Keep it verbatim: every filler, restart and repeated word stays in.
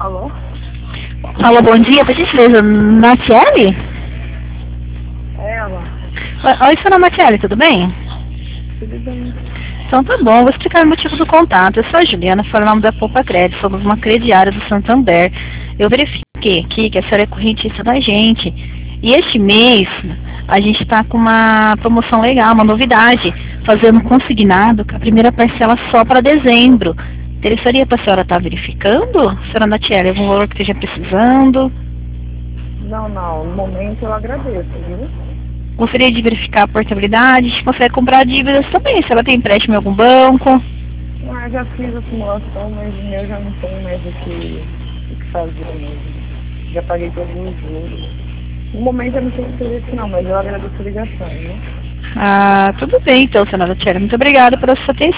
Alô? Alô, bom dia, por gentileza, Natiele? É ela. Oi, oi, senhora Natiele, tudo bem? Tudo bem? Então tá bom, vou explicar o motivo do contato. Eu sou a Juliana, falo em nome da Poupa Crédito, somos uma crediária do Santander. Eu verifiquei aqui que a senhora é correntista da gente. E este mês a gente está com uma promoção legal, uma novidade, fazendo consignado com a primeira parcela só para dezembro. Interessaria para a senhora estar verificando, senhora Natiele, algum valor que esteja precisando? Não, não. No momento eu agradeço, viu? Gostaria de verificar a portabilidade, a gente consegue comprar dívidas também, se ela tem empréstimo em algum banco. Ah, já fiz a simulação, mas o meu já não tem mais o que, o que fazer mesmo. Já paguei todos os juros. No momento eu não tenho interesse não, mas eu agradeço a ligação, viu? Ah, tudo bem então, senhora Tchera. Muito obrigada pela sua atenção.